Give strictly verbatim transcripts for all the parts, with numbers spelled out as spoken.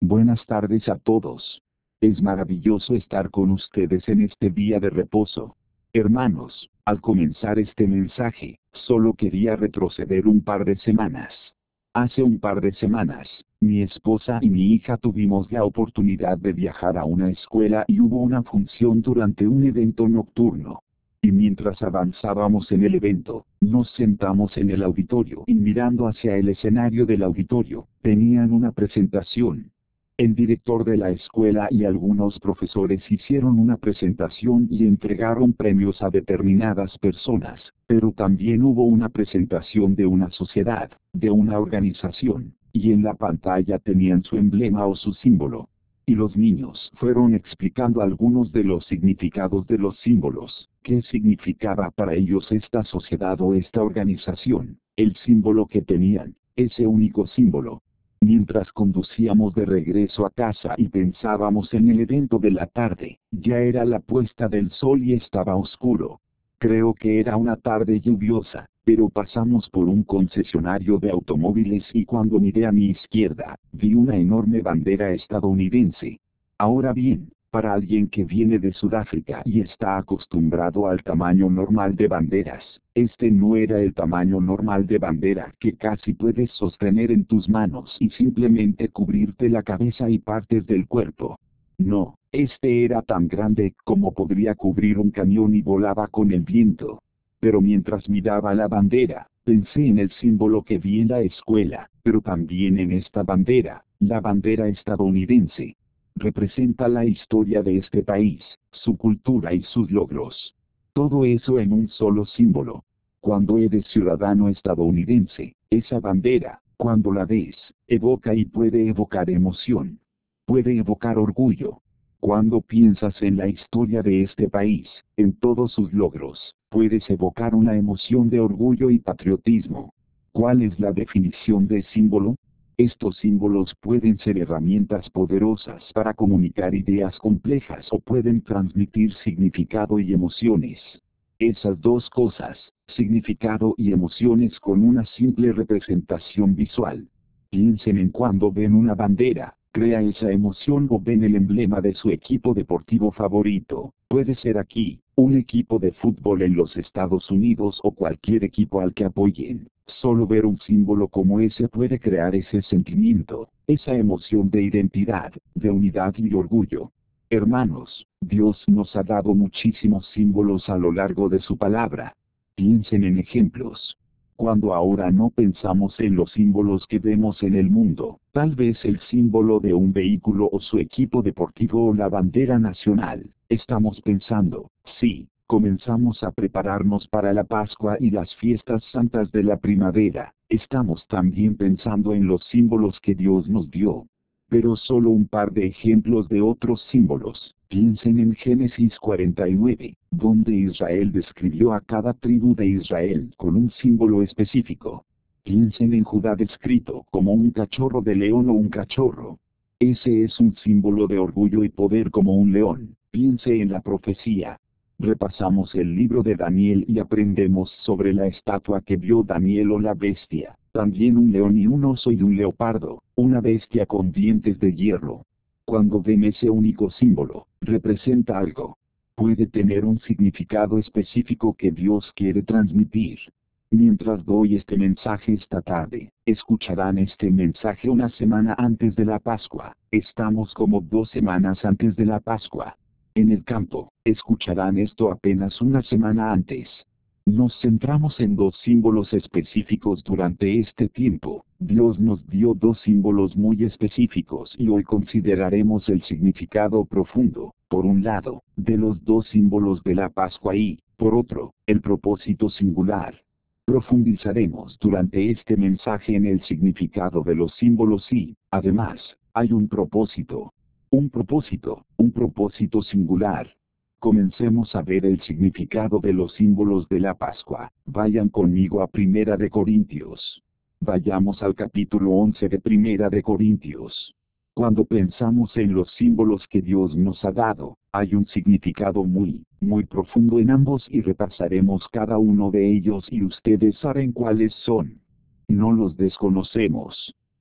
Buenas tardes a todos. Es maravilloso estar con ustedes en este día de reposo. Hermanos, al comenzar este mensaje, solo quería retroceder un par de semanas. Hace un par de semanas, mi esposa y mi hija tuvimos la oportunidad de viajar a una escuela y hubo una función durante un evento nocturno. Y mientras avanzábamos en el evento, nos sentamos en el auditorio y mirando hacia el escenario del auditorio, tenían una presentación. El director de la escuela y algunos profesores hicieron una presentación y entregaron premios a determinadas personas, pero también hubo una presentación de una sociedad, de una organización, y en la pantalla tenían su emblema o su símbolo. Y los niños fueron explicando algunos de los significados de los símbolos, qué significaba para ellos esta sociedad o esta organización, el símbolo que tenían, ese único símbolo. Mientras conducíamos de regreso a casa y pensábamos en el evento de la tarde, ya era la puesta del sol y estaba oscuro. Creo que era una tarde lluviosa, pero pasamos por un concesionario de automóviles y cuando miré a mi izquierda, vi una enorme bandera estadounidense. Ahora bien, para alguien que viene de Sudáfrica y está acostumbrado al tamaño normal de banderas, este no era el tamaño normal de bandera que casi puedes sostener en tus manos y simplemente cubrirte la cabeza y partes del cuerpo. No, este era tan grande como podría cubrir un camión y volaba con el viento. Pero mientras miraba la bandera, pensé en el símbolo que vi en la escuela, pero también en esta bandera, la bandera estadounidense. Representa la historia de este país, su cultura y sus logros. Todo eso en un solo símbolo. Cuando eres ciudadano estadounidense, esa bandera, cuando la ves, evoca y puede evocar emoción. Puede evocar orgullo. Cuando piensas en la historia de este país, en todos sus logros, puedes evocar una emoción de orgullo y patriotismo. ¿Cuál es la definición de símbolo? Estos símbolos pueden ser herramientas poderosas para comunicar ideas complejas o pueden transmitir significado y emociones. Esas dos cosas, significado y emociones con una simple representación visual. Piensen en cuando ven una bandera, crea esa emoción o ven el emblema de su equipo deportivo favorito. Puede ser aquí, un equipo de fútbol en los Estados Unidos o cualquier equipo al que apoyen. Solo ver un símbolo como ese puede crear ese sentimiento, esa emoción de identidad, de unidad y orgullo. Hermanos, Dios nos ha dado muchísimos símbolos a lo largo de su palabra. Piensen en ejemplos. Cuando ahora no pensamos en los símbolos que vemos en el mundo, tal vez el símbolo de un vehículo o su equipo deportivo o la bandera nacional, estamos pensando, sí, comenzamos a prepararnos para la Pascua y las fiestas santas de la primavera, estamos también pensando en los símbolos que Dios nos dio. Pero solo un par de ejemplos de otros símbolos. Piensen en Génesis cuarenta y nueve, donde Israel describió a cada tribu de Israel con un símbolo específico. Piensen en Judá descrito como un cachorro de león o un cachorro. Ese es un símbolo de orgullo y poder como un león. Piense en la profecía. Repasamos el libro de Daniel y aprendemos sobre la estatua que vio Daniel o la bestia. También un león y un oso y un leopardo, una bestia con dientes de hierro. Cuando ven ese único símbolo, representa algo. Puede tener un significado específico que Dios quiere transmitir. Mientras doy este mensaje esta tarde, escucharán este mensaje una semana antes de la Pascua. Estamos como dos semanas antes de la Pascua. En el campo, escucharán esto apenas una semana antes. Nos centramos en dos símbolos específicos durante este tiempo. Dios nos dio dos símbolos muy específicos y hoy consideraremos el significado profundo, por un lado, de los dos símbolos de la Pascua y, por otro, el propósito singular. Profundizaremos durante este mensaje en el significado de los símbolos y, además, hay un propósito. Un propósito, un propósito singular. Comencemos a ver el significado de los símbolos de la Pascua. Vayan conmigo a Primera de Corintios. Vayamos al capítulo once de Primera de Corintios. Cuando pensamos en los símbolos que Dios nos ha dado, hay un significado muy, muy profundo en ambos y repasaremos cada uno de ellos y ustedes saben cuáles son. No los desconocemos.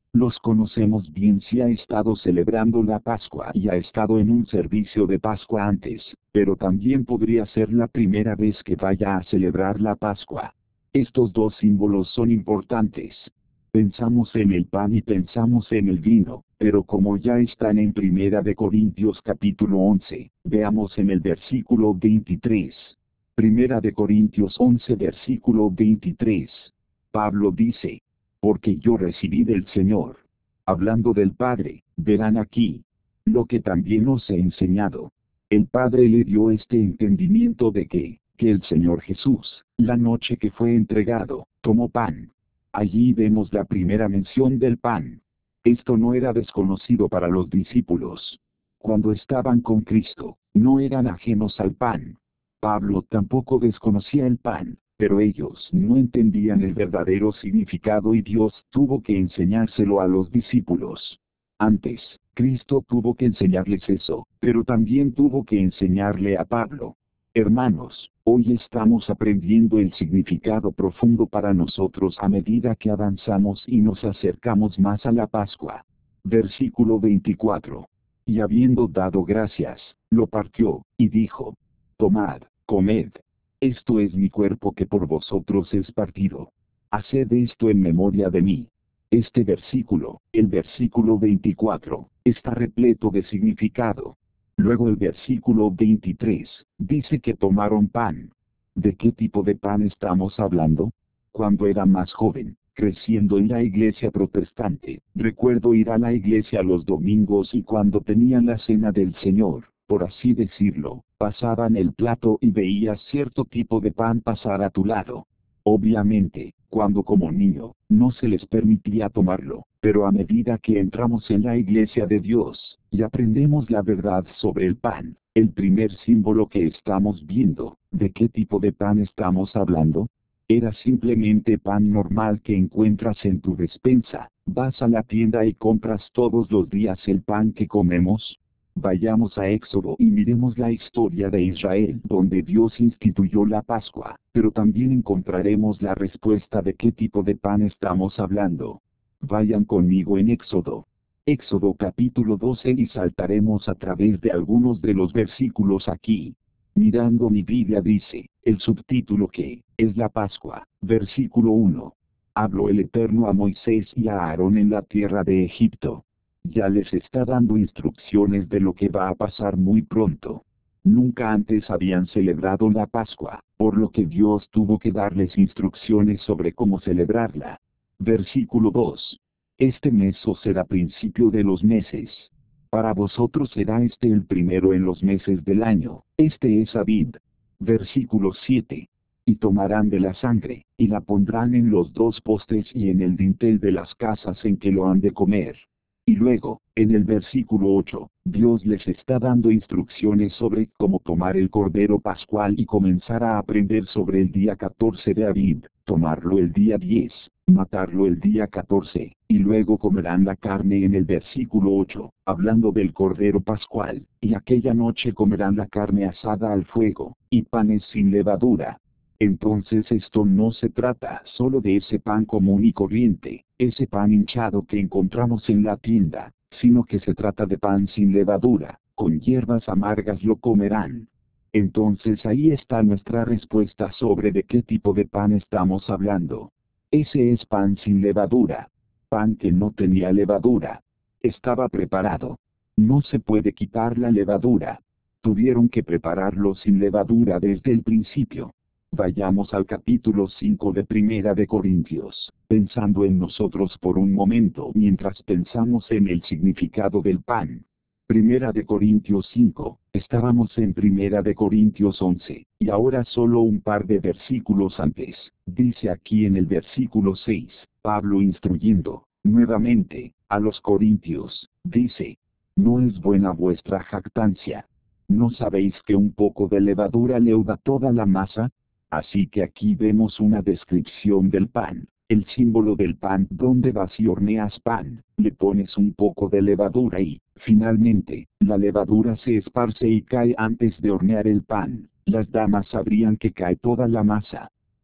Los conocemos bien si ha estado celebrando la Pascua y ha estado en un servicio de Pascua antes, pero también podría ser la primera vez que vaya a celebrar la Pascua. Estos dos símbolos son importantes. Pensamos en el pan y pensamos en el vino, pero como ya están en Primera de Corintios capítulo once, veamos en el versículo veintitrés. Primera de Corintios once versículo veintitrés. Pablo dice, porque yo recibí del Señor. Hablando del Padre, verán aquí lo que también os he enseñado. El Padre le dio este entendimiento de que, que el Señor Jesús, la noche que fue entregado, tomó pan. Allí vemos la primera mención del pan. Esto no era desconocido para los discípulos. Cuando estaban con Cristo, no eran ajenos al pan. Pablo tampoco desconocía el pan, pero ellos no entendían el verdadero significado y Dios tuvo que enseñárselo a los discípulos. Antes, Cristo tuvo que enseñarles eso, pero también tuvo que enseñarle a Pablo. Hermanos, hoy estamos aprendiendo el significado profundo para nosotros a medida que avanzamos y nos acercamos más a la Pascua. Versículo veinticuatro. Y habiendo dado gracias, lo partió, y dijo, tomad, comed. Esto es mi cuerpo que por vosotros es partido. Haced esto en memoria de mí. Este versículo, el versículo veinticuatro, está repleto de significado. Luego el versículo veintitrés, dice que tomaron pan. ¿De qué tipo de pan estamos hablando? Cuando era más joven, creciendo en la iglesia protestante, recuerdo ir a la iglesia los domingos y cuando tenían la cena del Señor, por así decirlo, pasaban el plato y veías cierto tipo de pan pasar a tu lado. Obviamente, cuando como niño, no se les permitía tomarlo, pero a medida que entramos en la iglesia de Dios, y aprendemos la verdad sobre el pan, el primer símbolo que estamos viendo, ¿de qué tipo de pan estamos hablando? Era simplemente pan normal que encuentras en tu despensa. Vas a la tienda y compras todos los días el pan que comemos. Vayamos a Éxodo y miremos la historia de Israel donde Dios instituyó la Pascua, pero también encontraremos la respuesta de qué tipo de pan estamos hablando. Vayan conmigo en Éxodo. Éxodo capítulo doce y saltaremos a través de algunos de los versículos aquí. Mirando mi Biblia dice, el subtítulo que, es la Pascua, versículo uno. Habló el Eterno a Moisés y a Aarón en la tierra de Egipto. Ya les está dando instrucciones de lo que va a pasar muy pronto. Nunca antes habían celebrado la Pascua, por lo que Dios tuvo que darles instrucciones sobre cómo celebrarla. Versículo dos. Este mes os será principio de los meses. Para vosotros será este el primero en los meses del año, este es Abib. Versículo siete. Y tomarán de la sangre, y la pondrán en los dos postes y en el dintel de las casas en que lo han de comer. Y luego, en el versículo ocho, Dios les está dando instrucciones sobre cómo tomar el cordero pascual y comenzar a aprender sobre el día catorce de Abib, tomarlo el día diez, matarlo el día catorce, y luego comerán la carne en el versículo ocho, hablando del cordero pascual, y aquella noche comerán la carne asada al fuego, y panes sin levadura. Entonces esto no se trata solo de ese pan común y corriente, ese pan hinchado que encontramos en la tienda, sino que se trata de pan sin levadura, con hierbas amargas lo comerán. Entonces ahí está nuestra respuesta sobre de qué tipo de pan estamos hablando. Ese es pan sin levadura. Pan que no tenía levadura. Estaba preparado. No se puede quitar la levadura. Tuvieron que prepararlo sin levadura desde el principio. Vayamos al capítulo cinco de Primera de Corintios, pensando en nosotros por un momento mientras pensamos en el significado del pan. Primera de Corintios cinco, estábamos en Primera de Corintios once, y ahora solo un par de versículos antes, dice aquí en el versículo seis, Pablo instruyendo, nuevamente, a los corintios, dice, ¿no es buena vuestra jactancia? ¿No sabéis que un poco de levadura leuda toda la masa? Así que aquí vemos una descripción del pan, el símbolo del pan donde vas y horneas pan, le pones un poco de levadura y, finalmente, la levadura se esparce y cae antes de hornear el pan, las damas sabrían que cae toda la masa.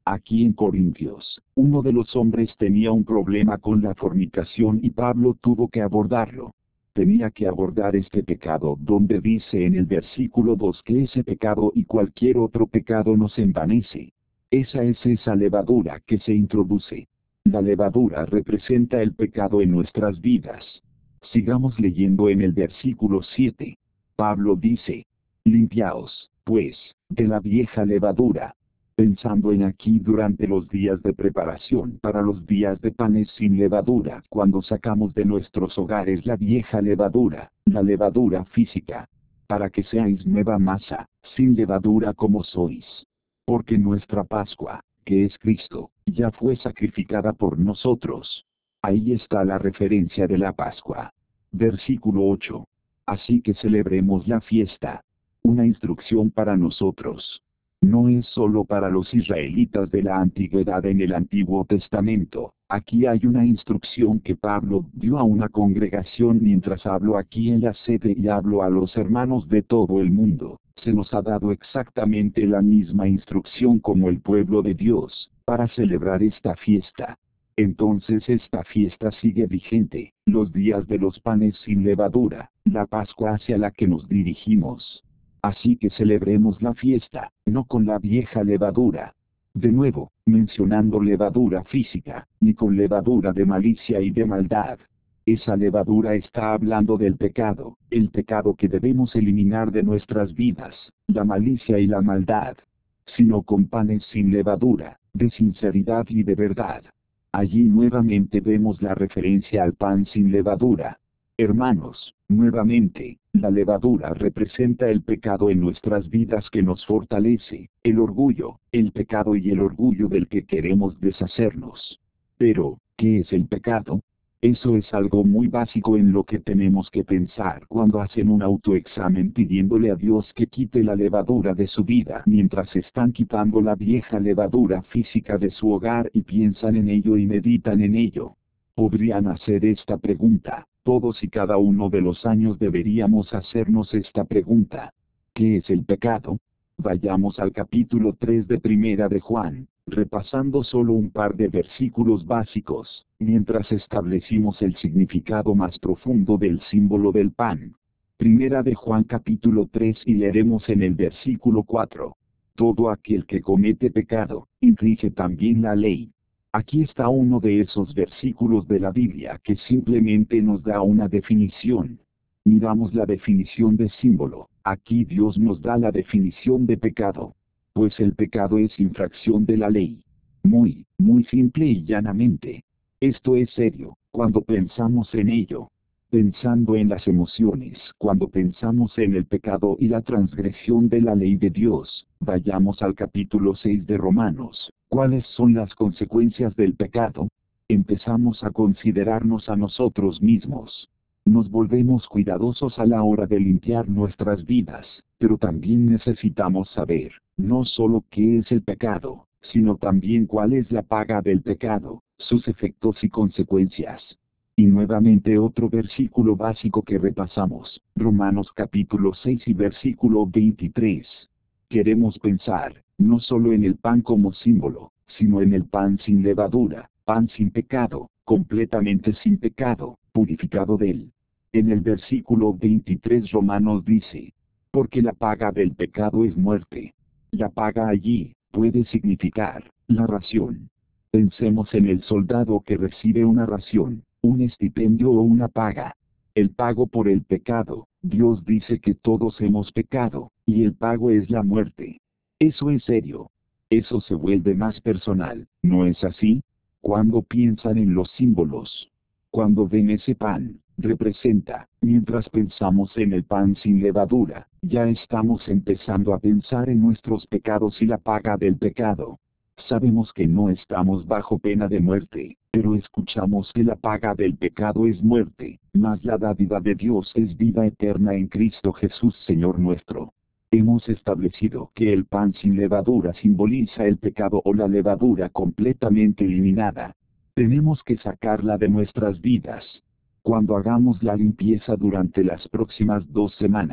Aquí en Corintios, uno de los hombres tenía un problema con la fornicación y Pablo tuvo que abordarlo. Tenía que abordar este pecado donde dice en el versículo dos que ese pecado y cualquier otro pecado nos envanece. Esa es esa levadura que se introduce. La levadura representa el pecado en nuestras vidas. Sigamos leyendo en el versículo siete. Pablo dice, limpiaos, pues, de la vieja levadura. Pensando en aquí durante los días de preparación para los días de panes sin levadura, cuando sacamos de nuestros hogares la vieja levadura, la levadura física, para que seáis nueva masa, sin levadura como sois. Porque nuestra Pascua, que es Cristo, ya fue sacrificada por nosotros. Ahí está la referencia de la Pascua. Versículo ocho. Así que celebremos la fiesta. Una instrucción para nosotros. No es solo para los israelitas de la antigüedad en el Antiguo Testamento. Aquí hay una instrucción que Pablo dio a una congregación mientras habló aquí en la sede y habló a los hermanos de todo el mundo. Se nos ha dado exactamente la misma instrucción como el pueblo de Dios, para celebrar esta fiesta. Entonces esta fiesta sigue vigente, los días de los panes sin levadura, la Pascua hacia la que nos dirigimos. Así que celebremos la fiesta, no con la vieja levadura. De nuevo, mencionando levadura física, ni con levadura de malicia y de maldad. Esa levadura está hablando del pecado, el pecado que debemos eliminar de nuestras vidas, la malicia y la maldad. Sino con panes sin levadura, de sinceridad y de verdad. Allí nuevamente vemos la referencia al pan sin levadura. Hermanos, nuevamente, la levadura representa el pecado en nuestras vidas que nos fortalece, el orgullo, el pecado y el orgullo del que queremos deshacernos. Pero, ¿qué es el pecado? Eso es algo muy básico en lo que tenemos que pensar cuando hacen un autoexamen pidiéndole a Dios que quite la levadura de su vida mientras están quitando la vieja levadura física de su hogar y piensan en ello y meditan en ello. Podrían hacer esta pregunta. Todos y cada uno de los años deberíamos hacernos esta pregunta. ¿Qué es el pecado? Vayamos al capítulo tres de Primera de Juan, repasando solo un par de versículos básicos, mientras establecimos el significado más profundo del símbolo del pan. Primera de Juan capítulo tres y leeremos en el versículo cuatro. Todo aquel que comete pecado, infringe también la ley. Aquí está uno de esos versículos de la Biblia que simplemente nos da una definición. Miramos la definición de símbolo. Aquí Dios nos da la definición de pecado. Pues el pecado es infracción de la ley. Muy, muy simple y llanamente. Esto es serio, cuando pensamos en ello. Pensando en las emociones, cuando pensamos en el pecado y la transgresión de la ley de Dios, vayamos al capítulo seis de Romanos. ¿Cuáles son las consecuencias del pecado? Empezamos a considerarnos a nosotros mismos. Nos volvemos cuidadosos a la hora de limpiar nuestras vidas, pero también necesitamos saber, no solo qué es el pecado, sino también cuál es la paga del pecado, sus efectos y consecuencias. Y nuevamente otro versículo básico que repasamos, Romanos capítulo seis y versículo veintitrés. Queremos pensar, no solo en el pan como símbolo, sino en el pan sin levadura, pan sin pecado, completamente sin pecado, purificado de él. En el versículo veintitrés Romanos dice, porque la paga del pecado es muerte. La paga allí, puede significar, la ración. Pensemos en el soldado que recibe una ración, un estipendio o una paga. El pago por el pecado, Dios dice que todos hemos pecado, y el pago es la muerte. Eso es serio. Eso se vuelve más personal, ¿no es así? Cuando piensan en los símbolos. Cuando ven ese pan, representa, mientras pensamos en el pan sin levadura, ya estamos empezando a pensar en nuestros pecados y la paga del pecado. Sabemos que no estamos bajo pena de muerte, pero escuchamos que la paga del pecado es muerte, mas la dádiva de Dios es vida eterna en Cristo Jesús Señor nuestro. Hemos establecido que el pan sin levadura simboliza el pecado o la levadura completamente eliminada. Tenemos que sacarla de nuestras vidas. Cuando hagamos la limpieza durante las próximas dos semanas,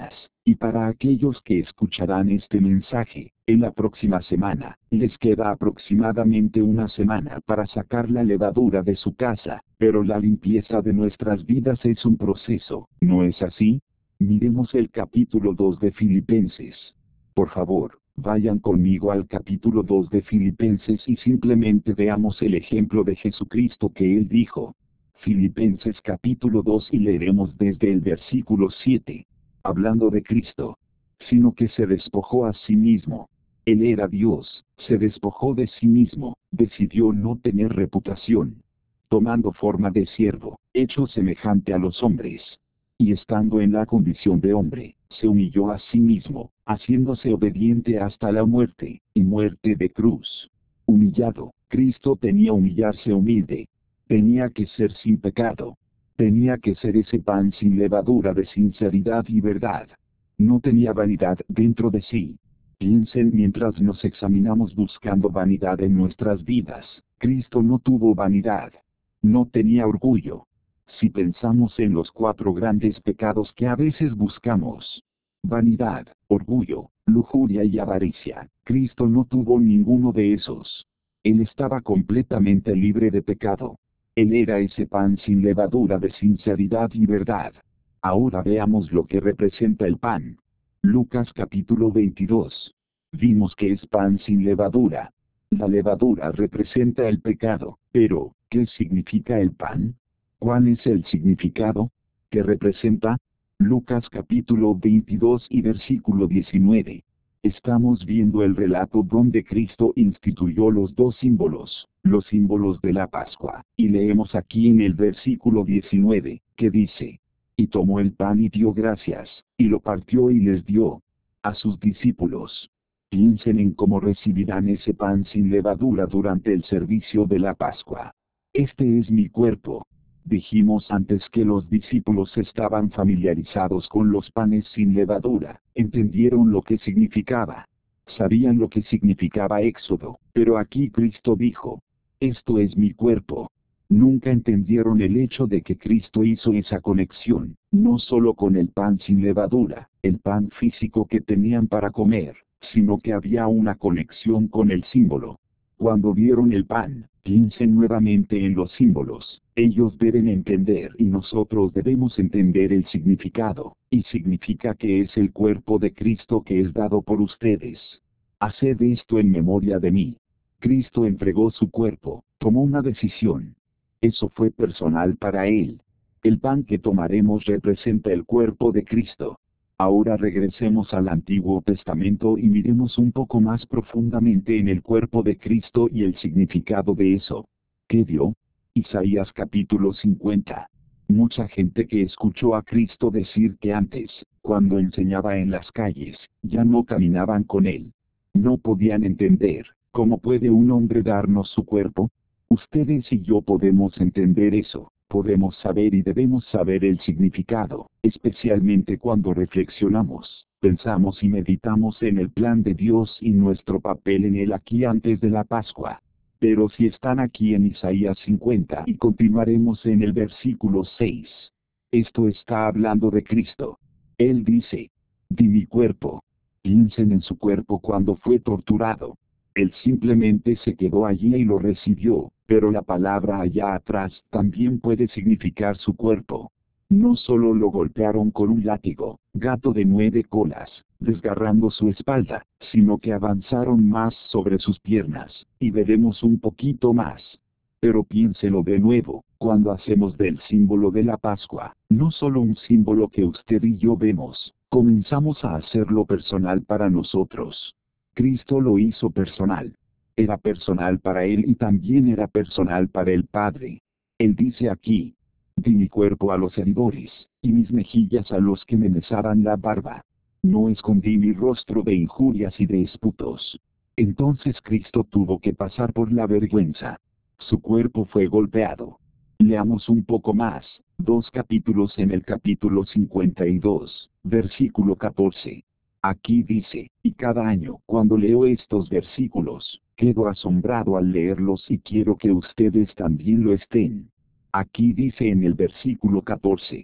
Y para aquellos que escucharán este mensaje, en la próxima semana, les queda aproximadamente una semana para sacar la levadura de su casa, pero la limpieza de nuestras vidas es un proceso, ¿no es así? Miremos el capítulo dos de Filipenses. Por favor, vayan conmigo al capítulo dos de Filipenses y simplemente veamos el ejemplo de Jesucristo que él dijo. Filipenses capítulo dos y leeremos desde el versículo siete. Hablando de Cristo, sino que se despojó a sí mismo. Él era Dios, se despojó de sí mismo, decidió no tener reputación. Tomando forma de siervo, hecho semejante a los hombres. Y estando en la condición de hombre, se humilló a sí mismo, haciéndose obediente hasta la muerte, y muerte de cruz. Humillado, Cristo tenía humillarse humilde. Tenía que ser sin pecado. Tenía que ser ese pan sin levadura de sinceridad y verdad. No tenía vanidad dentro de sí. Piensen mientras nos examinamos buscando vanidad en nuestras vidas. Cristo no tuvo vanidad. No tenía orgullo. Si pensamos en los cuatro grandes pecados que a veces buscamos: vanidad, orgullo, lujuria y avaricia, Cristo no tuvo ninguno de esos. Él estaba completamente libre de pecado. Él era ese pan sin levadura de sinceridad y verdad. Ahora veamos lo que representa el pan. Lucas capítulo veintidós. Vimos que es pan sin levadura. La levadura representa el pecado, pero, ¿qué significa el pan? ¿Cuál es el significado? ¿Qué representa? Lucas capítulo veintidós y versículo diecinueve. Estamos viendo el relato donde Cristo instituyó los dos símbolos, los símbolos de la Pascua, y leemos aquí en el versículo diecinueve, que dice: y tomó el pan y dio gracias, y lo partió y les dio a sus discípulos. Piensen en cómo recibirán ese pan sin levadura durante el servicio de la Pascua. Este es mi cuerpo. Dijimos antes que los discípulos estaban familiarizados con los panes sin levadura, entendieron lo que significaba. Sabían lo que significaba Éxodo, pero aquí Cristo dijo: esto es mi cuerpo. Nunca entendieron el hecho de que Cristo hizo esa conexión, no solo con el pan sin levadura, el pan físico que tenían para comer, sino que había una conexión con el símbolo. Cuando vieron el pan, piensen nuevamente en los símbolos. Ellos deben entender y nosotros debemos entender el significado, y significa que es el cuerpo de Cristo que es dado por ustedes. Haced esto en memoria de mí. Cristo entregó su cuerpo, tomó una decisión. Eso fue personal para él. El pan que tomaremos representa el cuerpo de Cristo. Ahora regresemos al Antiguo Testamento y miremos un poco más profundamente en el cuerpo de Cristo y el significado de eso. ¿Qué dio? Isaías capítulo cincuenta. Mucha gente que escuchó a Cristo decir que antes, cuando enseñaba en las calles, ya no caminaban con él. No podían entender, ¿cómo puede un hombre darnos su cuerpo? Ustedes y yo podemos entender eso. Podemos saber y debemos saber el significado, especialmente cuando reflexionamos, pensamos y meditamos en el plan de Dios y nuestro papel en él aquí antes de la Pascua. Pero si están aquí en Isaías cincuenta y continuaremos en el versículo seis. Esto está hablando de Cristo. Él dice: di mi cuerpo. Piensen en su cuerpo cuando fue torturado. Él simplemente se quedó allí y lo recibió, pero la palabra allá atrás también puede significar su cuerpo. No solo lo golpearon con un látigo, gato de nueve colas, desgarrando su espalda, sino que avanzaron más sobre sus piernas, y veremos un poquito más. Pero piénselo de nuevo, cuando hacemos del símbolo de la Pascua, no solo un símbolo que usted y yo vemos, comenzamos a hacerlo personal para nosotros. Cristo lo hizo personal. Era personal para él y también era personal para el Padre. Él dice aquí: di mi cuerpo a los heridores, y mis mejillas a los que me mesaban la barba. No escondí mi rostro de injurias y de esputos. Entonces Cristo tuvo que pasar por la vergüenza. Su cuerpo fue golpeado. Leamos un poco más, dos capítulos en el capítulo cincuenta y dos, versículo catorce. Aquí dice: y cada año cuando leo estos versículos, quedo asombrado al leerlos y quiero que ustedes también lo estén. Aquí dice en el versículo catorce: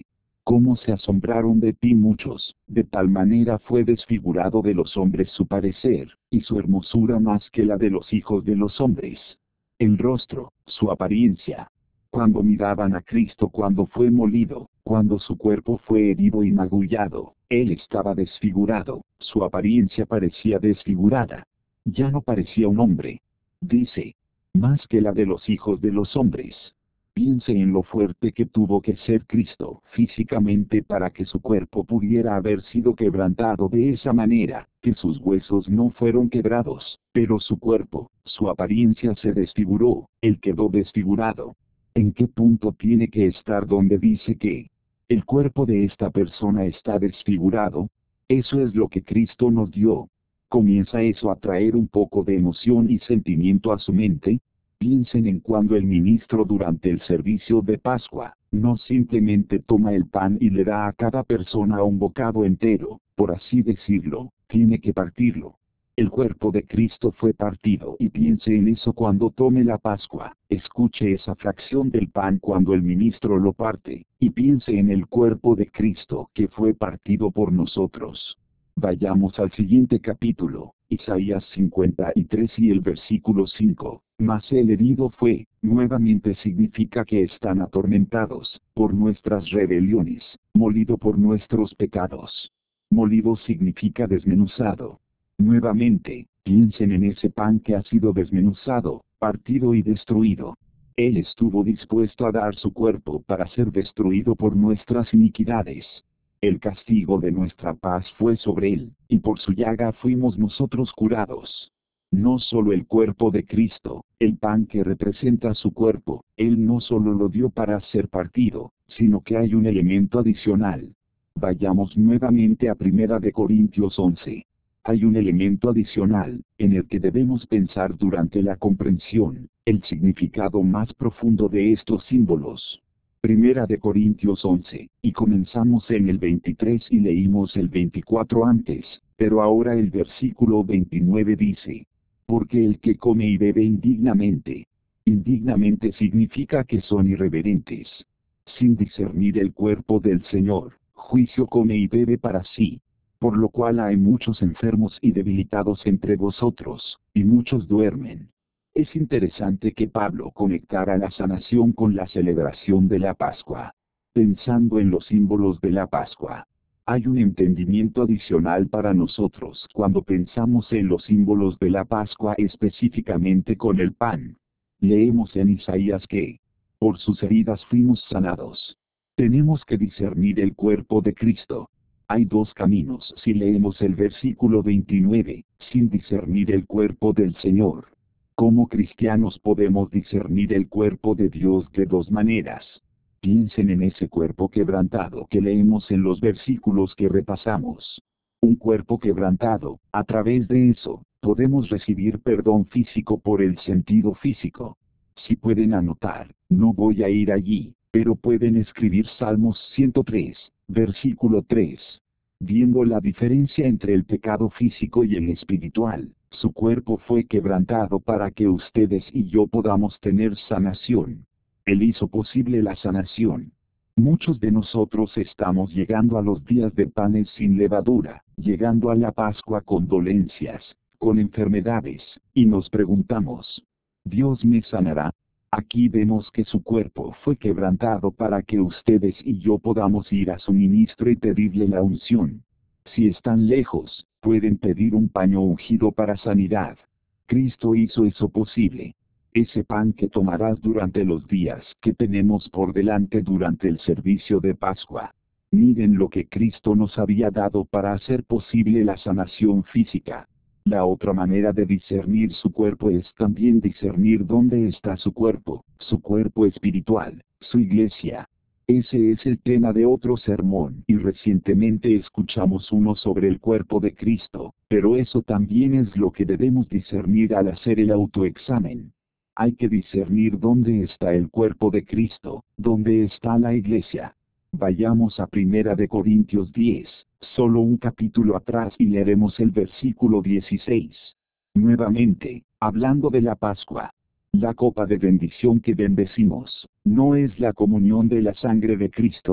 Cómo se asombraron de ti muchos, de tal manera fue desfigurado de los hombres su parecer, y su hermosura más que la de los hijos de los hombres. El rostro, su apariencia. Cuando miraban a Cristo cuando fue molido, cuando su cuerpo fue herido y magullado, él estaba desfigurado, su apariencia parecía desfigurada. Ya no parecía un hombre. Dice, más que la de los hijos de los hombres. Piense en lo fuerte que tuvo que ser Cristo físicamente para que su cuerpo pudiera haber sido quebrantado de esa manera, que sus huesos no fueron quebrados, pero su cuerpo, su apariencia se desfiguró, él quedó desfigurado. ¿En qué punto tiene que estar donde dice que el cuerpo de esta persona está desfigurado? Eso es lo que Cristo nos dio. ¿Comienza eso a traer un poco de emoción y sentimiento a su mente? Piensen en cuando el ministro durante el servicio de Pascua, no simplemente toma el pan y le da a cada persona un bocado entero, por así decirlo, tiene que partirlo. El cuerpo de Cristo fue partido y piense en eso cuando tome la Pascua, escuche esa fracción del pan cuando el ministro lo parte, y piense en el cuerpo de Cristo que fue partido por nosotros. Vayamos al siguiente capítulo, Isaías cincuenta y tres y el versículo cinco. Mas el herido fue, nuevamente significa que están atormentados, por nuestras rebeliones, molido por nuestros pecados. Molido significa desmenuzado. Nuevamente, piensen en ese pan que ha sido desmenuzado, partido y destruido. Él estuvo dispuesto a dar su cuerpo para ser destruido por nuestras iniquidades. El castigo de nuestra paz fue sobre él, y por su llaga fuimos nosotros curados. No solo el cuerpo de Cristo, el pan que representa su cuerpo, él no solo lo dio para ser partido, sino que hay un elemento adicional. Vayamos nuevamente a Primera de Corintios once. Hay un elemento adicional, en el que debemos pensar durante la comprensión, el significado más profundo de estos símbolos. Primera de Corintios once, y comenzamos en el veintitrés y leímos el veinticuatro antes, pero ahora el versículo veintinueve dice, porque el que come y bebe indignamente, indignamente significa que son irreverentes, sin discernir el cuerpo del Señor, juicio come y bebe para sí. Por lo cual hay muchos enfermos y debilitados entre vosotros, y muchos duermen. Es interesante que Pablo conectara la sanación con la celebración de la Pascua. Pensando en los símbolos de la Pascua, hay un entendimiento adicional para nosotros cuando pensamos en los símbolos de la Pascua específicamente con el pan. Leemos en Isaías que, por sus heridas fuimos sanados. Tenemos que discernir el cuerpo de Cristo. Hay dos caminos si leemos el versículo veintinueve, sin discernir el cuerpo del Señor. Como cristianos podemos discernir el cuerpo de Dios de dos maneras. Piensen en ese cuerpo quebrantado que leemos en los versículos que repasamos. Un cuerpo quebrantado, a través de eso, podemos recibir perdón físico por el sentido físico. Si pueden anotar, no voy a ir allí, pero pueden escribir Salmos ciento tres, versículo tres. Viendo la diferencia entre el pecado físico y el espiritual, su cuerpo fue quebrantado para que ustedes y yo podamos tener sanación. Él hizo posible la sanación. Muchos de nosotros estamos llegando a los días de panes sin levadura, llegando a la Pascua con dolencias, con enfermedades, y nos preguntamos, ¿Dios me sanará? Aquí vemos que su cuerpo fue quebrantado para que ustedes y yo podamos ir a su ministro y pedirle la unción. Si están lejos, pueden pedir un paño ungido para sanidad. Cristo hizo eso posible. Ese pan que tomarás durante los días que tenemos por delante durante el servicio de Pascua. Miren lo que Cristo nos había dado para hacer posible la sanación física. La otra manera de discernir su cuerpo es también discernir dónde está su cuerpo, su cuerpo espiritual, su iglesia. Ese es el tema de otro sermón y recientemente escuchamos uno sobre el cuerpo de Cristo, pero eso también es lo que debemos discernir al hacer el autoexamen. Hay que discernir dónde está el cuerpo de Cristo, dónde está la iglesia. Vayamos a Primera de Corintios diez, solo un capítulo atrás y leeremos el versículo dieciséis. Nuevamente, hablando de la Pascua. La copa de bendición que bendecimos, ¿no es la comunión de la sangre de Cristo?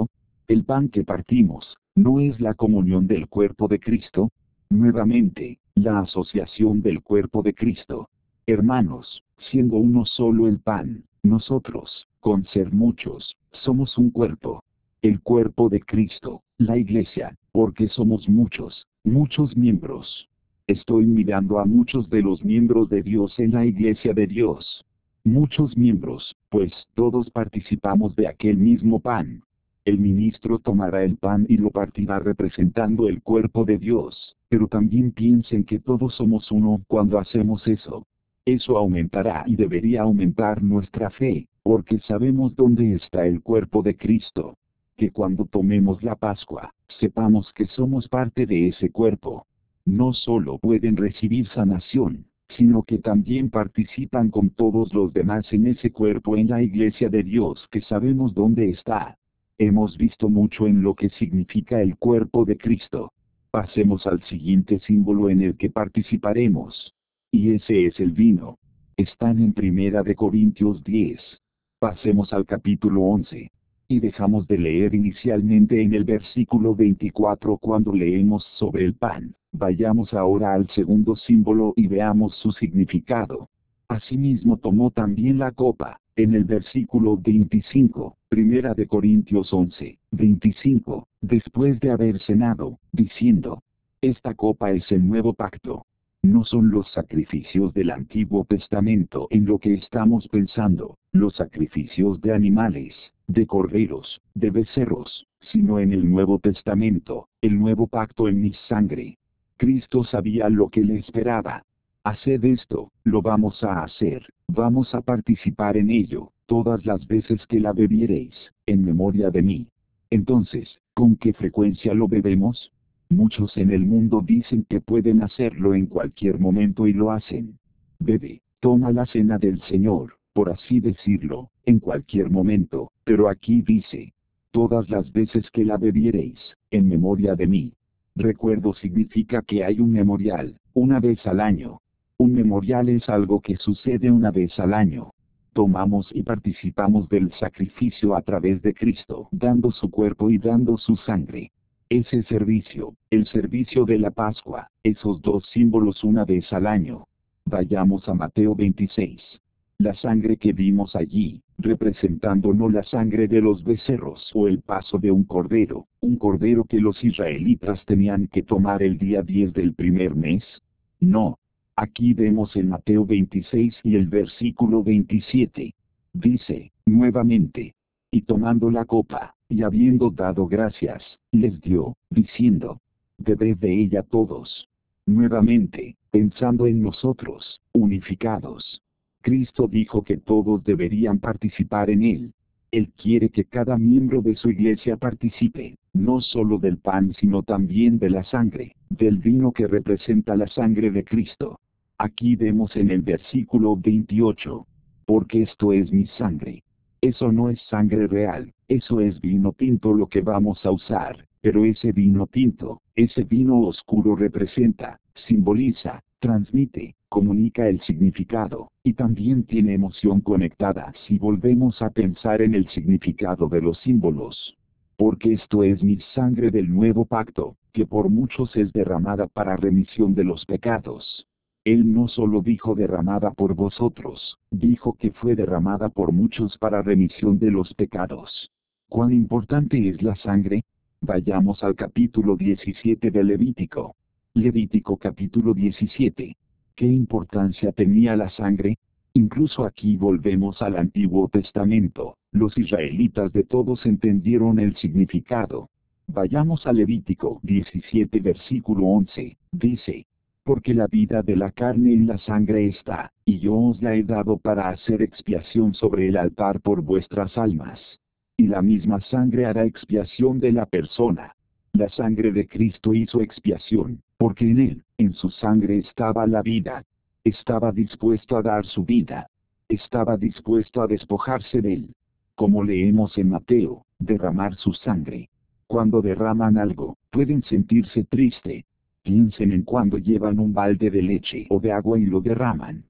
El pan que partimos, ¿no es la comunión del cuerpo de Cristo? Nuevamente, la asociación del cuerpo de Cristo. Hermanos, siendo uno solo el pan, nosotros, con ser muchos, somos un cuerpo. El cuerpo de Cristo, la iglesia, porque somos muchos, muchos miembros. Estoy mirando a muchos de los miembros de Dios en la iglesia de Dios. Muchos miembros, pues todos participamos de aquel mismo pan. El ministro tomará el pan y lo partirá representando el cuerpo de Dios, pero también piensen que todos somos uno cuando hacemos eso. Eso aumentará y debería aumentar nuestra fe, porque sabemos dónde está el cuerpo de Cristo. Que cuando tomemos la Pascua, sepamos que somos parte de ese cuerpo. No solo pueden recibir sanación, sino que también participan con todos los demás en ese cuerpo en la iglesia de Dios que sabemos dónde está. Hemos visto mucho en lo que significa el cuerpo de Cristo. Pasemos al siguiente símbolo en el que participaremos. Y ese es el vino. Están en Primera de Corintios diez. Pasemos al capítulo once. Y dejamos de leer inicialmente en el versículo veinticuatro cuando leemos sobre el pan. Vayamos ahora al segundo símbolo y veamos su significado. Asimismo tomó también la copa, en el versículo veinticinco, Primera de Corintios once, veinticinco, después de haber cenado, diciendo: Esta copa es el nuevo pacto. No son los sacrificios del Antiguo Testamento en lo que estamos pensando, los sacrificios de animales, de corderos, de becerros, sino en el Nuevo Testamento, el nuevo pacto en mi sangre. Cristo sabía lo que le esperaba. Haced esto, lo vamos a hacer, vamos a participar en ello, todas las veces que la bebiereis, en memoria de mí. Entonces, ¿con qué frecuencia lo bebemos? Muchos en el mundo dicen que pueden hacerlo en cualquier momento y lo hacen. Bebe, toma la cena del Señor, por así decirlo, en cualquier momento, pero aquí dice: todas las veces que la bebiereis, en memoria de mí. Recuerdo significa que hay un memorial, una vez al año. Un memorial es algo que sucede una vez al año. Tomamos y participamos del sacrificio a través de Cristo, dando su cuerpo y dando su sangre. Ese servicio, el servicio de la Pascua, esos dos símbolos una vez al año. Vayamos a Mateo veintiséis. La sangre que vimos allí, representando no la sangre de los becerros o el paso de un cordero, un cordero que los israelitas tenían que tomar el día diez del primer mes. No. Aquí vemos en Mateo veintiséis y el versículo veintisiete. Dice, nuevamente: y tomando la copa, y habiendo dado gracias, les dio, diciendo: bebed de ella todos. Nuevamente, pensando en nosotros, unificados. Cristo dijo que todos deberían participar en él. Él quiere que cada miembro de su iglesia participe, no solo del pan sino también de la sangre, del vino que representa la sangre de Cristo. Aquí vemos en el versículo veintiocho. Porque esto es mi sangre. Eso no es sangre real, eso es vino tinto lo que vamos a usar, pero ese vino tinto, ese vino oscuro representa, simboliza, transmite, comunica el significado, y también tiene emoción conectada si volvemos a pensar en el significado de los símbolos. Porque esto es mi sangre del nuevo pacto, que por muchos es derramada para remisión de los pecados. Él no solo dijo derramada por vosotros, dijo que fue derramada por muchos para remisión de los pecados. ¿Cuán importante es la sangre? Vayamos al capítulo diecisiete de Levítico. Levítico capítulo diecisiete. ¿Qué importancia tenía la sangre? Incluso aquí volvemos al Antiguo Testamento. Los israelitas de todos entendieron el significado. Vayamos a Levítico diecisiete versículo once. Dice: porque la vida de la carne en la sangre está, y yo os la he dado para hacer expiación sobre el altar por vuestras almas. Y la misma sangre hará expiación de la persona. La sangre de Cristo hizo expiación, porque en él, en su sangre estaba la vida. Estaba dispuesto a dar su vida. Estaba dispuesto a despojarse de él. Como leemos en Mateo, derramar su sangre. Cuando derraman algo, pueden sentirse triste. Piensen en cuando llevan un balde de leche o de agua y lo derraman.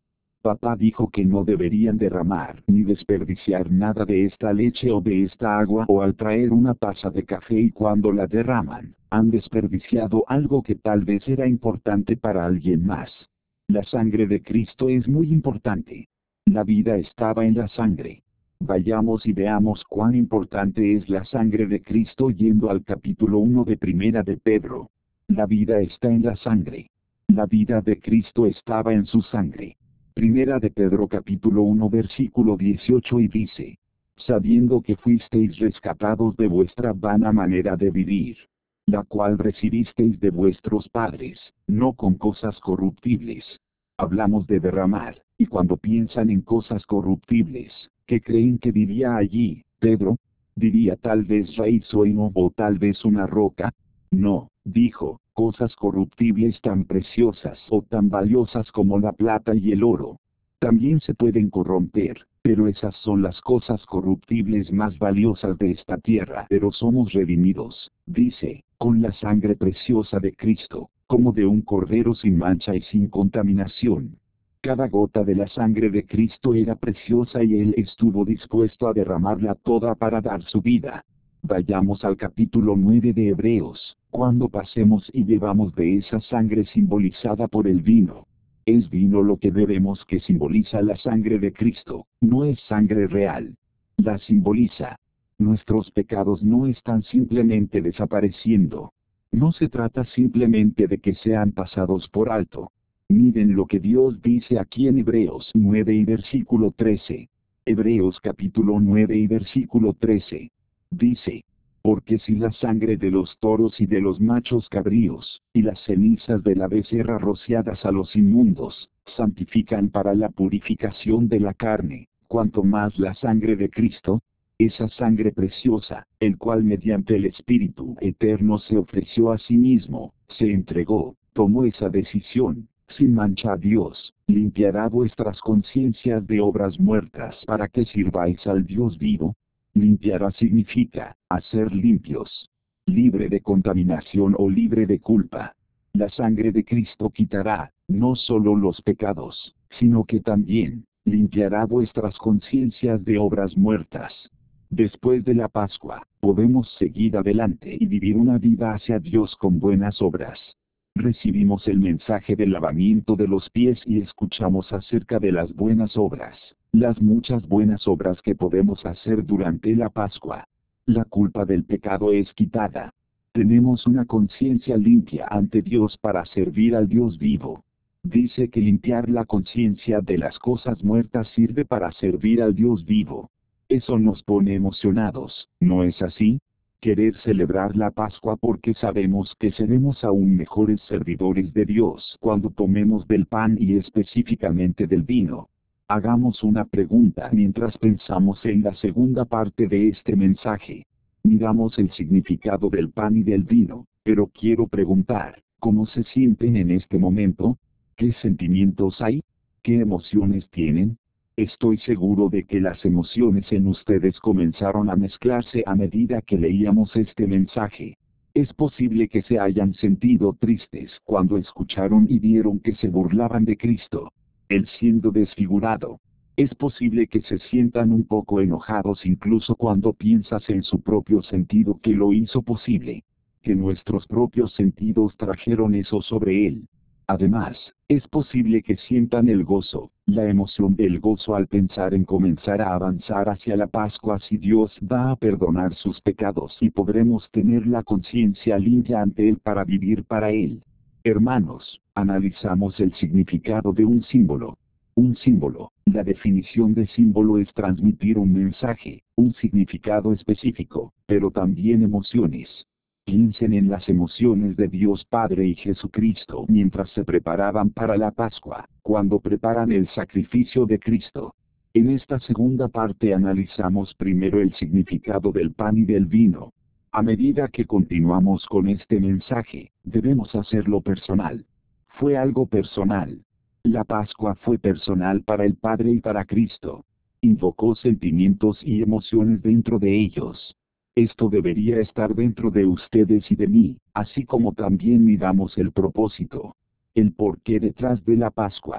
Papá dijo que no deberían derramar ni desperdiciar nada de esta leche o de esta agua, o al traer una taza de café y cuando la derraman, han desperdiciado algo que tal vez era importante para alguien más. La sangre de Cristo es muy importante. La vida estaba en la sangre. Vayamos y veamos cuán importante es la sangre de Cristo yendo al capítulo uno de Primera de Pedro. La vida está en la sangre. La vida de Cristo estaba en su sangre. Primera de Pedro capítulo uno versículo dieciocho y dice: sabiendo que fuisteis rescatados de vuestra vana manera de vivir, la cual recibisteis de vuestros padres, no con cosas corruptibles. Hablamos de derramar, y cuando piensan en cosas corruptibles, ¿qué creen que diría allí, Pedro? ¿Diría tal vez raíz o heno o tal vez una roca? No, dijo, cosas corruptibles tan preciosas o tan valiosas como la plata y el oro. También se pueden corromper, pero esas son las cosas corruptibles más valiosas de esta tierra. Pero somos redimidos, dice, con la sangre preciosa de Cristo, como de un cordero sin mancha y sin contaminación. Cada gota de la sangre de Cristo era preciosa y Él estuvo dispuesto a derramarla toda para dar su vida. Vayamos al capítulo nueve de Hebreos, cuando pasemos y bebamos de esa sangre simbolizada por el vino. Es vino lo que bebemos que simboliza la sangre de Cristo, no es sangre real. La simboliza. Nuestros pecados no están simplemente desapareciendo. No se trata simplemente de que sean pasados por alto. Miren lo que Dios dice aquí en Hebreos nueve y versículo trece. Hebreos capítulo nueve y versículo trece. Dice: porque si la sangre de los toros y de los machos cabríos, y las cenizas de la becerra rociadas a los inmundos, santifican para la purificación de la carne, cuanto más la sangre de Cristo, esa sangre preciosa, el cual mediante el Espíritu eterno se ofreció a sí mismo, se entregó, tomó esa decisión, sin mancha a Dios, limpiará vuestras conciencias de obras muertas para que sirváis al Dios vivo. Limpiará significa, hacer limpios. Libre de contaminación o libre de culpa. La sangre de Cristo quitará, no solo los pecados, sino que también, limpiará vuestras conciencias de obras muertas. Después de la Pascua, podemos seguir adelante y vivir una vida hacia Dios con buenas obras. Recibimos el mensaje del lavamiento de los pies y escuchamos acerca de las buenas obras, las muchas buenas obras que podemos hacer durante la Pascua. La culpa del pecado es quitada. Tenemos una conciencia limpia ante Dios para servir al Dios vivo. Dice que limpiar la conciencia de las cosas muertas sirve para servir al Dios vivo. Eso nos pone emocionados, ¿no es así? Querer celebrar la Pascua porque sabemos que seremos aún mejores servidores de Dios cuando tomemos del pan y específicamente del vino. Hagamos una pregunta mientras pensamos en la segunda parte de este mensaje. Miramos el significado del pan y del vino, pero quiero preguntar, ¿cómo se sienten en este momento? ¿Qué sentimientos hay? ¿Qué emociones tienen? Estoy seguro de que las emociones en ustedes comenzaron a mezclarse a medida que leíamos este mensaje. Es posible que se hayan sentido tristes cuando escucharon y vieron que se burlaban de Cristo, Él siendo desfigurado. Es posible que se sientan un poco enojados incluso cuando piensas en su propio sentido que lo hizo posible. Que nuestros propios sentidos trajeron eso sobre Él. Además, es posible que sientan el gozo, la emoción del gozo al pensar en comenzar a avanzar hacia la Pascua si Dios va a perdonar sus pecados y podremos tener la conciencia limpia ante Él para vivir para Él. Hermanos, analizamos el significado de un símbolo. Un símbolo, la definición de símbolo es transmitir un mensaje, un significado específico, pero también emociones. Piensen en las emociones de Dios Padre y Jesucristo mientras se preparaban para la Pascua, cuando preparan el sacrificio de Cristo. En esta segunda parte analizamos primero el significado del pan y del vino. A medida que continuamos con este mensaje, debemos hacerlo personal. Fue algo personal. La Pascua fue personal para el Padre y para Cristo. Invocó sentimientos y emociones dentro de ellos. Esto debería estar dentro de ustedes y de mí, así como también miramos el propósito. El porqué detrás de la Pascua.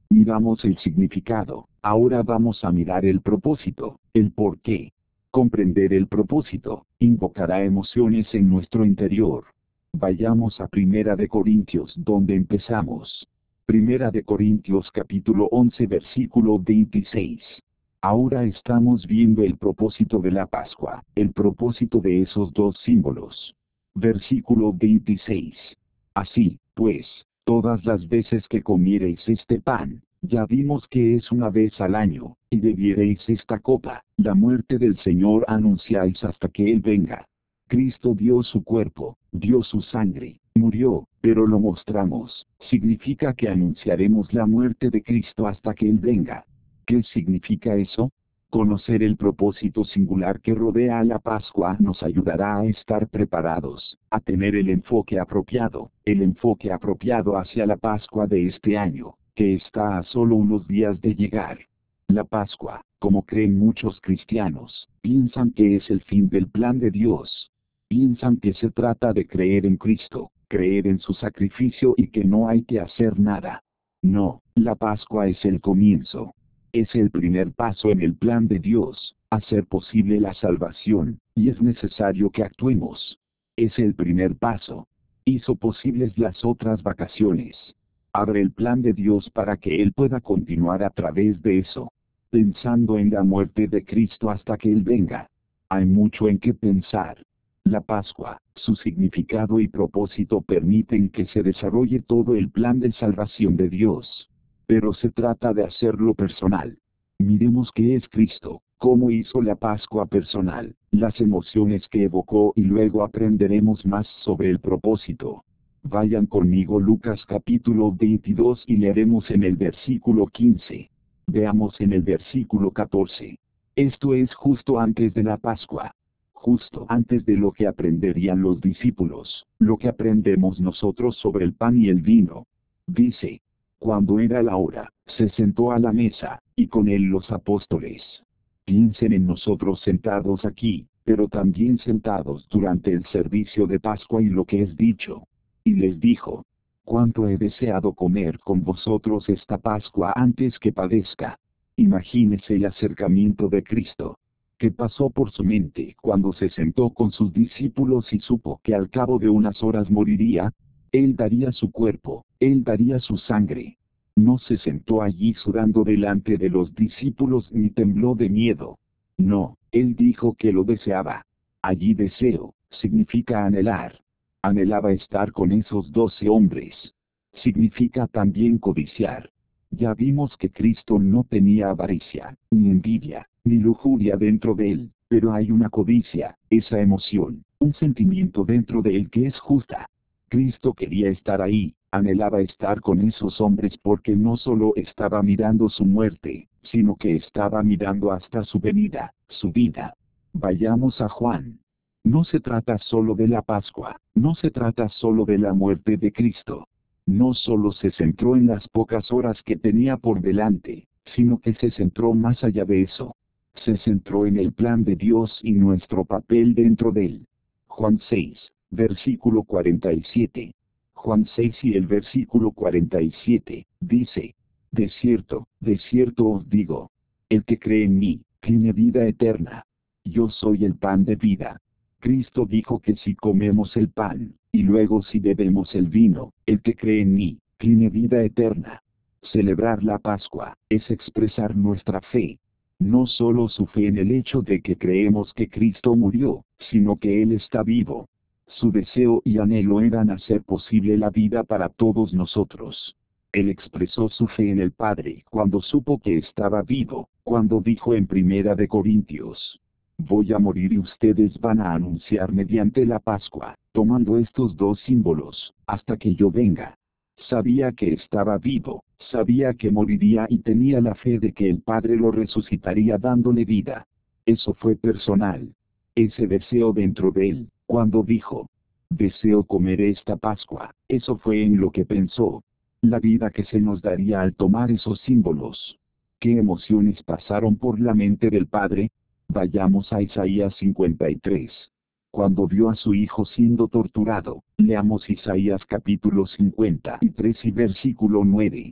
Miramos el significado, ahora vamos a mirar el propósito, el por qué. Comprender el propósito, invocará emociones en nuestro interior. Vayamos a Primera de Corintios donde empezamos. Primera de Corintios capítulo once versículo veintiséis. Ahora estamos viendo el propósito de la Pascua, el propósito de esos dos símbolos. Versículo veintiséis. Así, pues, todas las veces que comiereis este pan, ya vimos que es una vez al año, y bebiereis esta copa, la muerte del Señor anunciáis hasta que Él venga. Cristo dio su cuerpo, dio su sangre, murió, pero lo mostramos, significa que anunciaremos la muerte de Cristo hasta que Él venga. ¿Qué significa eso? Conocer el propósito singular que rodea a la Pascua nos ayudará a estar preparados, a tener el enfoque apropiado, el enfoque apropiado hacia la Pascua de este año, que está a solo unos días de llegar. La Pascua, como creen muchos cristianos, piensan que es el fin del plan de Dios. Piensan que se trata de creer en Cristo, creer en su sacrificio y que no hay que hacer nada. No, la Pascua es el comienzo. Es el primer paso en el plan de Dios, hacer posible la salvación, y es necesario que actuemos. Es el primer paso. Hizo posibles las otras vacaciones. Abre el plan de Dios para que Él pueda continuar a través de eso. Pensando en la muerte de Cristo hasta que Él venga. Hay mucho en qué pensar. La Pascua, su significado y propósito permiten que se desarrolle todo el plan de salvación de Dios. Pero se trata de hacerlo personal. Miremos qué es Cristo, cómo hizo la Pascua personal, las emociones que evocó y luego aprenderemos más sobre el propósito. Vayan conmigo Lucas capítulo veintidós y leeremos en el versículo quince. Veamos en el versículo catorce. Esto es justo antes de la Pascua. Justo antes de lo que aprenderían los discípulos, lo que aprendemos nosotros sobre el pan y el vino. Dice. Cuando era la hora, se sentó a la mesa, y con él los apóstoles. Piensen en nosotros sentados aquí, pero también sentados durante el servicio de Pascua y lo que es dicho. Y les dijo, cuánto he deseado comer con vosotros esta Pascua antes que padezca. Imagínese el acercamiento de Cristo. ¿Qué pasó por su mente cuando se sentó con sus discípulos y supo que al cabo de unas horas moriría? Él daría su cuerpo, Él daría su sangre. No se sentó allí sudando delante de los discípulos ni tembló de miedo. No, Él dijo que lo deseaba. Allí deseo, significa anhelar. Anhelaba estar con esos doce hombres. Significa también codiciar. Ya vimos que Cristo no tenía avaricia, ni envidia, ni lujuria dentro de Él, pero hay una codicia, esa emoción, un sentimiento dentro de Él que es justa. Cristo quería estar ahí, anhelaba estar con esos hombres porque no solo estaba mirando su muerte, sino que estaba mirando hasta su venida, su vida. Vayamos a Juan. No se trata solo de la Pascua, no se trata solo de la muerte de Cristo. No solo se centró en las pocas horas que tenía por delante, sino que se centró más allá de eso. Se centró en el plan de Dios y nuestro papel dentro de él. Juan seis. Versículo cuarenta y siete. Juan seis y el versículo cuarenta y siete, dice, de cierto, de cierto os digo, el que cree en mí, tiene vida eterna. Yo soy el pan de vida. Cristo dijo que si comemos el pan, y luego si bebemos el vino, el que cree en mí, tiene vida eterna. Celebrar la Pascua, es expresar nuestra fe. No solo su fe en el hecho de que creemos que Cristo murió, sino que Él está vivo. Su deseo y anhelo eran hacer posible la vida para todos nosotros. Él expresó su fe en el Padre cuando supo que estaba vivo, cuando dijo en Primera de Corintios, voy a morir y ustedes van a anunciar mediante la Pascua, tomando estos dos símbolos, hasta que yo venga. Sabía que estaba vivo, sabía que moriría y tenía la fe de que el Padre lo resucitaría dándole vida. Eso fue personal. Ese deseo dentro de él. Cuando dijo, deseo comer esta Pascua, eso fue en lo que pensó. La vida que se nos daría al tomar esos símbolos. ¿Qué emociones pasaron por la mente del Padre? Vayamos a Isaías cincuenta y tres. Cuando vio a su hijo siendo torturado, leamos Isaías capítulo cincuenta y tres y versículo nueve.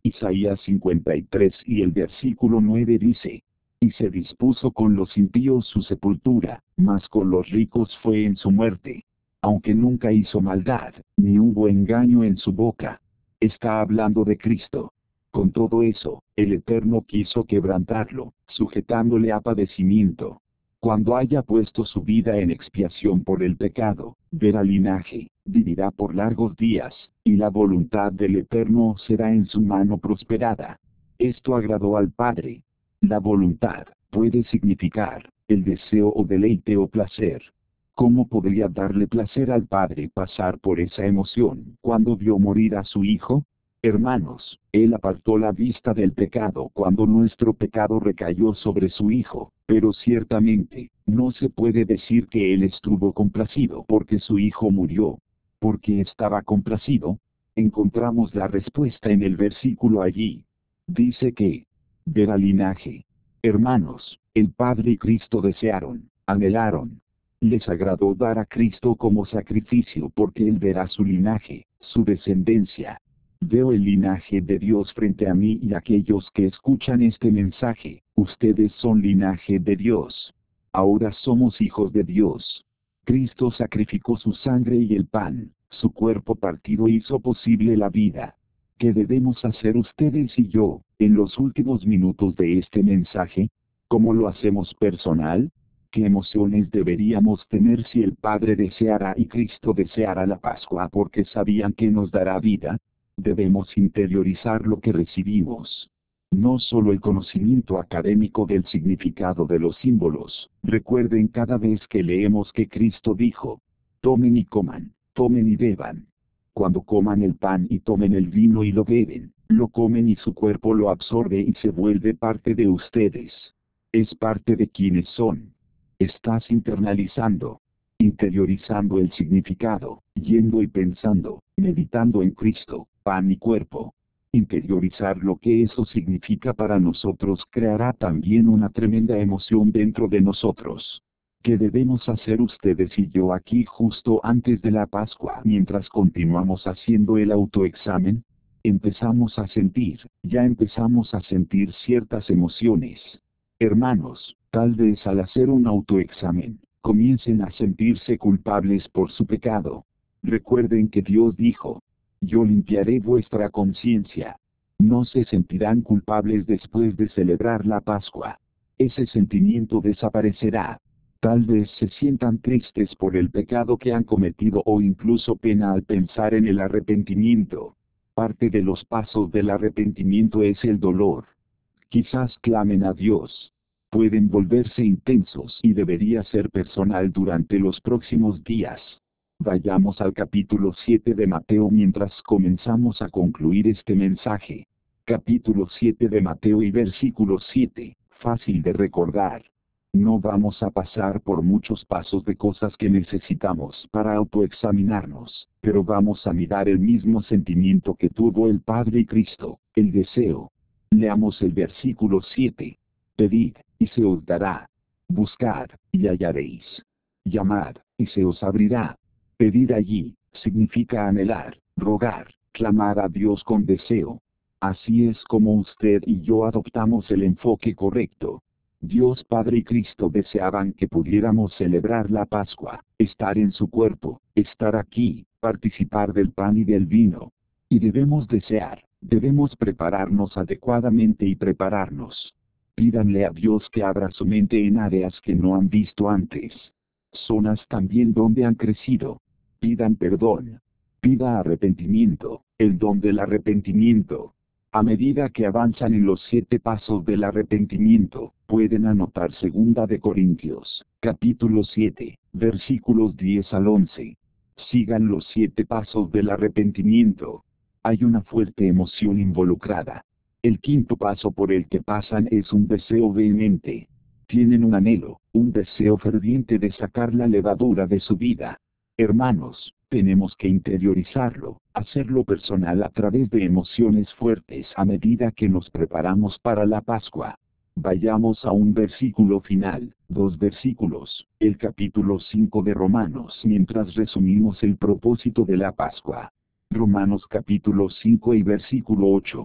Isaías cincuenta y tres y el versículo nueve dice: y se dispuso con los impíos su sepultura, mas con los ricos fue en su muerte. Aunque nunca hizo maldad, ni hubo engaño en su boca. Está hablando de Cristo. Con todo eso, el Eterno quiso quebrantarlo, sujetándole a padecimiento. Cuando haya puesto su vida en expiación por el pecado, verá linaje, vivirá por largos días, y la voluntad del Eterno será en su mano prosperada. Esto agradó al Padre. La voluntad puede significar el deseo o deleite o placer. ¿Cómo podría darle placer al Padre pasar por esa emoción cuando vio morir a su Hijo? Hermanos, Él apartó la vista del pecado cuando nuestro pecado recayó sobre su Hijo, pero ciertamente, no se puede decir que Él estuvo complacido porque su Hijo murió. ¿Por qué estaba complacido? Encontramos la respuesta en el versículo allí. Dice que, verá linaje. Hermanos, el Padre y Cristo desearon, anhelaron. Les agradó dar a Cristo como sacrificio porque Él verá su linaje, su descendencia. Veo el linaje de Dios frente a mí y aquellos que escuchan este mensaje, ustedes son linaje de Dios. Ahora somos hijos de Dios. Cristo sacrificó su sangre y el pan, su cuerpo partido hizo posible la vida. ¿Qué debemos hacer ustedes y yo, en los últimos minutos de este mensaje? ¿Cómo lo hacemos personal? ¿Qué emociones deberíamos tener si el Padre deseara y Cristo deseara la Pascua porque sabían que nos dará vida? Debemos interiorizar lo que recibimos. No solo el conocimiento académico del significado de los símbolos. Recuerden cada vez que leemos que Cristo dijo: tomen y coman, tomen y beban. Cuando coman el pan y tomen el vino y lo beben, lo comen y su cuerpo lo absorbe y se vuelve parte de ustedes. Es parte de quienes son. Estás internalizando, interiorizando el significado, yendo y pensando, meditando en Cristo, pan y cuerpo. Interiorizar lo que eso significa para nosotros creará también una tremenda emoción dentro de nosotros. ¿Qué debemos hacer ustedes y yo aquí justo antes de la Pascua mientras continuamos haciendo el autoexamen? Empezamos a sentir, ya empezamos a sentir ciertas emociones. Hermanos, tal vez al hacer un autoexamen, comiencen a sentirse culpables por su pecado. Recuerden que Dios dijo: yo limpiaré vuestra conciencia. No se sentirán culpables después de celebrar la Pascua. Ese sentimiento desaparecerá. Tal vez se sientan tristes por el pecado que han cometido o incluso pena al pensar en el arrepentimiento. Parte de los pasos del arrepentimiento es el dolor. Quizás clamen a Dios. Pueden volverse intensos y debería ser personal durante los próximos días. Vayamos al capítulo siete de Mateo mientras comenzamos a concluir este mensaje. Capítulo siete de Mateo y versículo siete, fácil de recordar. No vamos a pasar por muchos pasos de cosas que necesitamos para autoexaminarnos, pero vamos a mirar el mismo sentimiento que tuvo el Padre y Cristo, el deseo. Leamos el versículo siete. Pedid, y se os dará. Buscad, y hallaréis. Llamad, y se os abrirá. Pedir allí, significa anhelar, rogar, clamar a Dios con deseo. Así es como usted y yo adoptamos el enfoque correcto. Dios Padre y Cristo deseaban que pudiéramos celebrar la Pascua, estar en su cuerpo, estar aquí, participar del pan y del vino. Y debemos desear, debemos prepararnos adecuadamente y prepararnos. Pídanle a Dios que abra su mente en áreas que no han visto antes. Zonas también donde han crecido. Pidan perdón. Pida arrepentimiento, el don del arrepentimiento. A medida que avanzan en los siete pasos del arrepentimiento, pueden anotar Segunda de Corintios, capítulo siete, versículos diez al once. Sigan los siete pasos del arrepentimiento. Hay una fuerte emoción involucrada. El quinto paso por el que pasan es un deseo vehemente. Tienen un anhelo, un deseo ferviente de sacar la levadura de su vida. Hermanos, tenemos que interiorizarlo, hacerlo personal a través de emociones fuertes a medida que nos preparamos para la Pascua. Vayamos a un versículo final, dos versículos, el capítulo cinco de Romanos mientras resumimos el propósito de la Pascua. Romanos capítulo cinco y versículo ocho.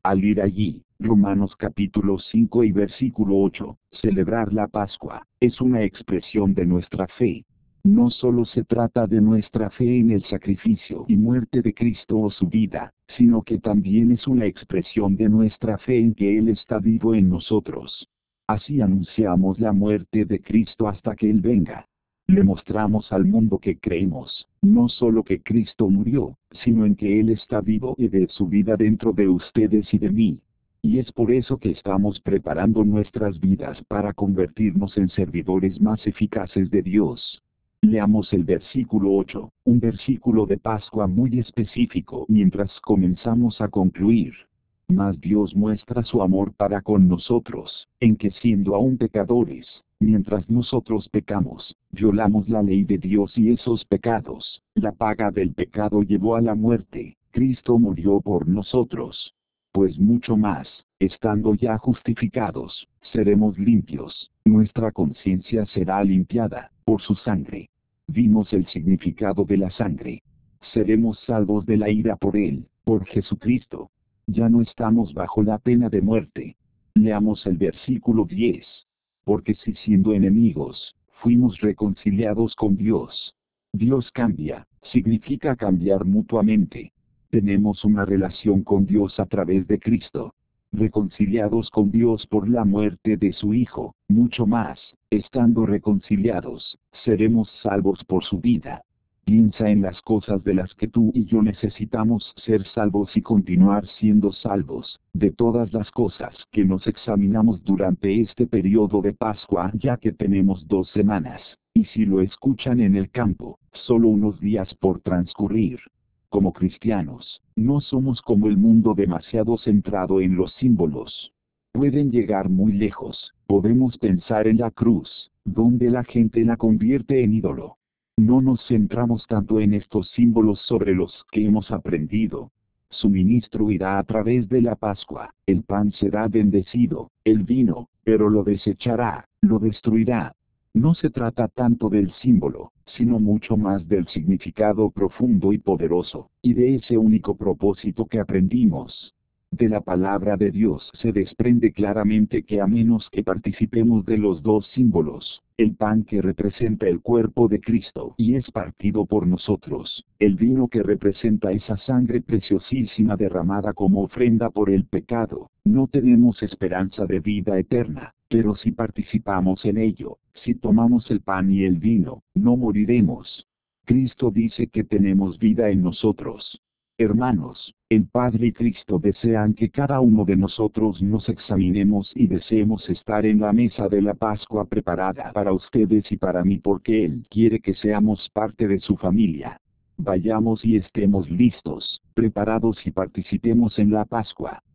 Al ir allí, Romanos capítulo cinco y versículo ocho, celebrar la Pascua, es una expresión de nuestra fe. No solo se trata de nuestra fe en el sacrificio y muerte de Cristo o su vida, sino que también es una expresión de nuestra fe en que Él está vivo en nosotros. Así anunciamos la muerte de Cristo hasta que Él venga. Le mostramos al mundo que creemos, no solo que Cristo murió, sino en que Él está vivo y de su vida dentro de ustedes y de mí. Y es por eso que estamos preparando nuestras vidas para convertirnos en servidores más eficaces de Dios. Leamos el versículo ocho, un versículo de Pascua muy específico mientras comenzamos a concluir. Mas Dios muestra su amor para con nosotros, en que siendo aún pecadores, mientras nosotros pecamos, violamos la ley de Dios y esos pecados, la paga del pecado llevó a la muerte, Cristo murió por nosotros. Pues mucho más, estando ya justificados, seremos limpios, nuestra conciencia será limpiada, por su sangre. Vimos el significado de la sangre. Seremos salvos de la ira por Él, por Jesucristo. Ya no estamos bajo la pena de muerte. Leamos el versículo diez. Porque si siendo enemigos, fuimos reconciliados con Dios. Dios cambia, significa cambiar mutuamente. Tenemos una relación con Dios a través de Cristo. Reconciliados con Dios por la muerte de su Hijo, mucho más, estando reconciliados, seremos salvos por su vida. Piensa en las cosas de las que tú y yo necesitamos ser salvos y continuar siendo salvos, de todas las cosas que nos examinamos durante este periodo de Pascua, ya que tenemos dos semanas, y si lo escuchan en el campo, solo unos días por transcurrir. Como cristianos, no somos como el mundo demasiado centrado en los símbolos. Pueden llegar muy lejos, podemos pensar en la cruz, donde la gente la convierte en ídolo. No nos centramos tanto en estos símbolos sobre los que hemos aprendido. Su ministro irá a través de la Pascua, el pan será bendecido, el vino, pero lo desechará, lo destruirá. No se trata tanto del símbolo, sino mucho más del significado profundo y poderoso, y de ese único propósito que aprendimos. De la palabra de Dios se desprende claramente que a menos que participemos de los dos símbolos, el pan que representa el cuerpo de Cristo y es partido por nosotros, el vino que representa esa sangre preciosísima derramada como ofrenda por el pecado, no tenemos esperanza de vida eterna, pero si participamos en ello, si tomamos el pan y el vino, no moriremos. Cristo dice que tenemos vida en nosotros. Hermanos, el Padre y Cristo desean que cada uno de nosotros nos examinemos y deseemos estar en la mesa de la Pascua preparada para ustedes y para mí porque Él quiere que seamos parte de su familia. Vayamos y estemos listos, preparados y participemos en la Pascua.